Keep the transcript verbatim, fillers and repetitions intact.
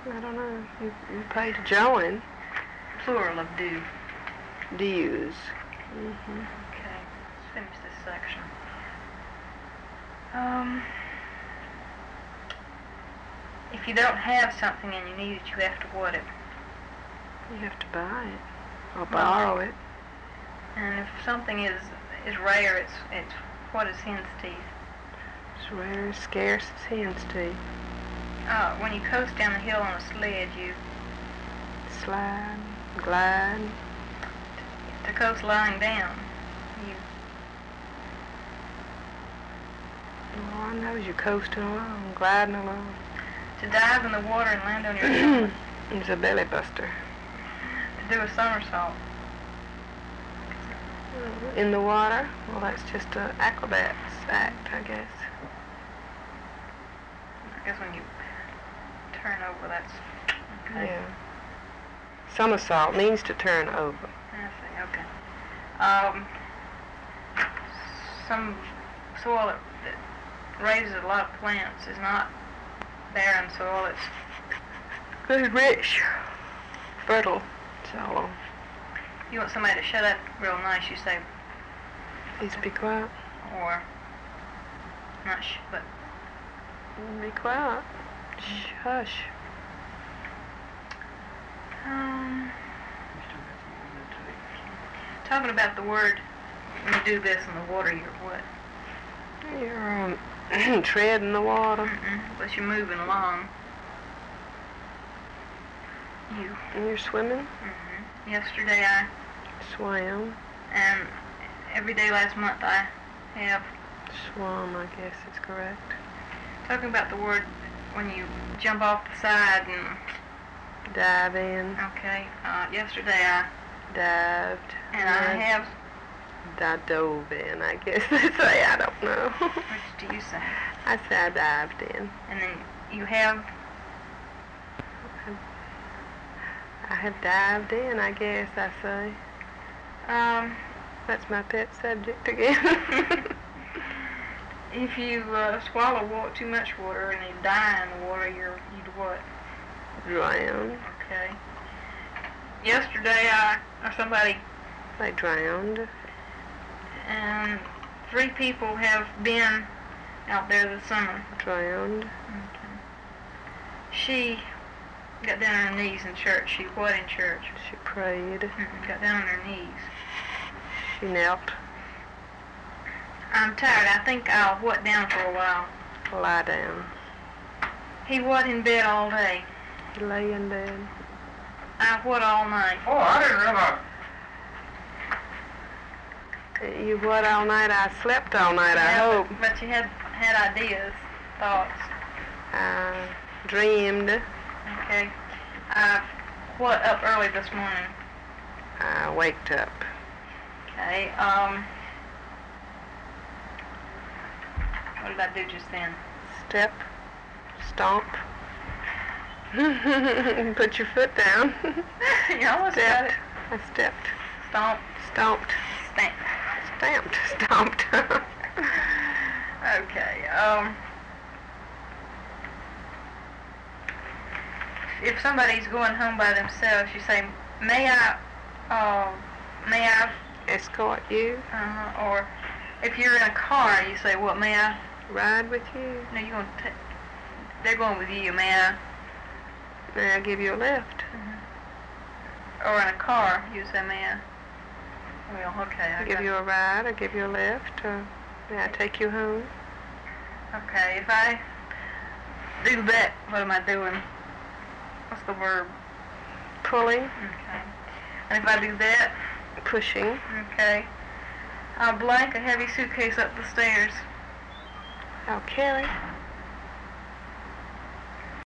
I don't know. You, you pay to join. Plural of do. Dues. Mm-hmm. Okay, let's finish this section. Um, if you don't have something and you need it, you have to what it? You have to buy it or borrow it. And if something is is rare, it's it's what is hen's teeth? It's rare, scarce as hen's teeth. Uh, when you coast down the hill on a sled, you slide, glide. To coast lying down, you. Oh, I know you coasting along, gliding along. To dive in the water and land on your stomach. It's a belly buster. To do a somersault. In the water? Well, that's just an acrobat's act, I guess. I guess when you turn over, that's okay. Yeah. Somersault means to turn over. I see, okay. Um, some soil that, that raises a lot of plants is not barren soil, it's very rich, fertile soil. You want somebody to shut up real nice, you say, please be quiet. Or, not sh, but be quiet. Shh, hush. Um, talking about the word, when you do this in the water, you're what? You're um, treading the water. Mm-mm, but you're moving along. You. And you're swimming? Mm-hmm. Yesterday I swam. And every day last month I have swum, I guess it's correct. Talking about the word when you jump off the side and dive in. Okay. Uh, yesterday I dived. And I have I dove in, I guess they say. I don't know. Which do you say? I say I dived in. And then you have? I have dived in, I guess I say. Um, that's my pet subject again. If you uh, swallow water, too much water and you die in the water, you're, you'd what? Drown. Okay. Yesterday I, or somebody... They drowned. And three people have been out there this summer. Drowned. Okay. She got down on her knees in church. She what in church? She prayed. Mm-mm, got down on her knees. She knelt. I'm tired. I think I'll what down for a while. Lie down. He what in bed all day. He lay in bed. I what all night. Oh, I didn't realize. You what all night? I slept all night, yeah, I hope. But, but you had had ideas, thoughts. I dreamed. Okay. I what up early this morning. I waked up. Okay. Um. What did I do just then? Step. Stomp. Put your foot down. You almost got it. I stepped. Stomp. Stomped. Stamp. Stamped. Stomped. Okay. Um. If somebody's going home by themselves, you say, "May I? Uh, may I escort you?" Uh-huh. Or if you're in a car, you say, "What? May I ride with you?" No, you're going to. They're going with you. May I? May I give you a lift? Mm-hmm. Or in a car, you say, "May I?" Well, okay. I give you a ride, or give you a lift, or may I take you home? Okay. If I do that, what am I doing? What's the verb? Pulling. Okay. And if I do that? Pushing. Okay. I'll blank a heavy suitcase up the stairs. I'll carry.